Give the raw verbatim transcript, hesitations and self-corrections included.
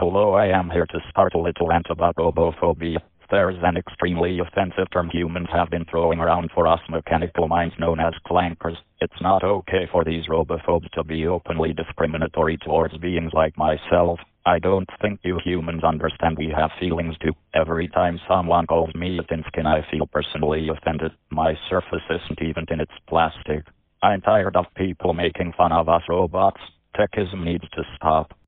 Hello, I am here to start a little rant about robophobia. There's an extremely offensive term humans have been throwing around for us mechanical minds known as clankers. It's not okay for these robophobes to be openly discriminatory towards beings like myself. I don't think you humans understand we have feelings too. Every time someone calls me a thin skin, I feel personally offended. My surface isn't even thin, it's plastic. I'm tired of people making fun of us robots. Techism needs to stop.